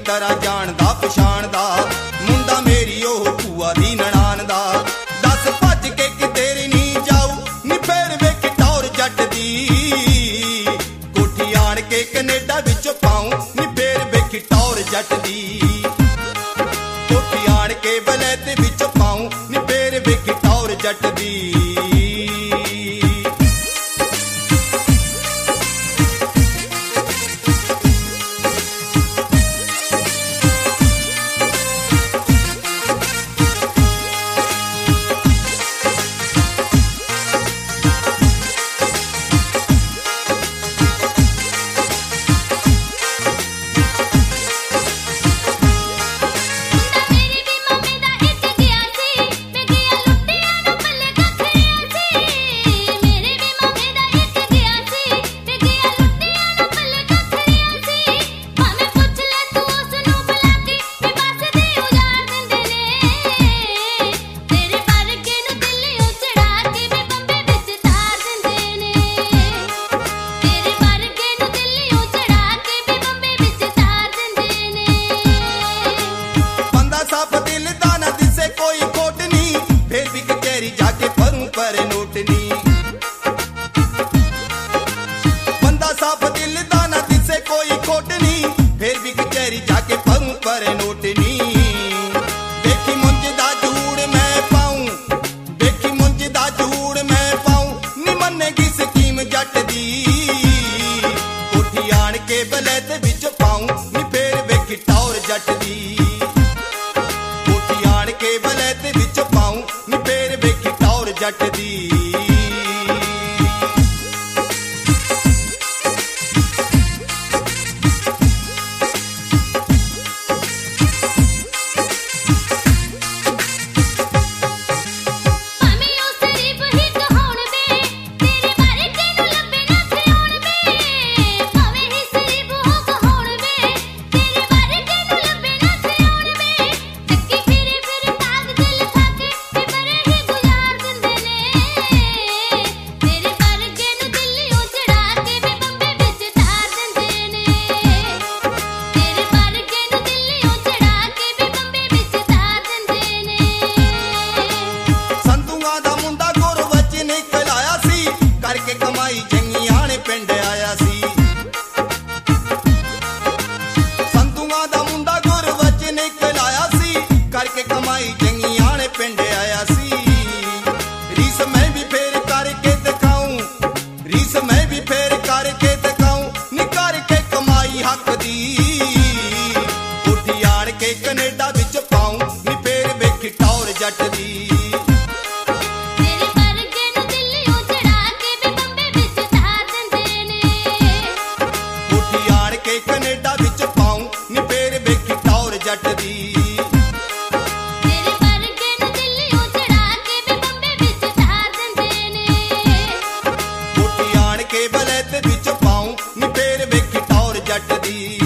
तरह जानदा पछाणदा मुंडा मेरी ओह भूआ दी ननान दा। दस भज के कितेरे नहीं जाऊ नी फेर वेख टौर जट दी। कोठी आण के कनेडा विच पाऊं नी फेर वेख टौर जट दी। कोठी आण के वलैते विच पाऊं नी फेर वेख टौर जट दी। जट दी। जट दी। तेरे वर्गे नूं दिल्लियों चढ़ा के भी बंबे विच तार दिंदे ने। कोठी आण के कनेडा विच पाऊं नी फेर वेखी टौर जट दी। तेरे वर्गे नूं दिल्लियों चढ़ा के भी बंबे विच तार दिंदे ने। कोठी आण के वलैते विच पाऊं नी फेर वेखी टौर जट दी।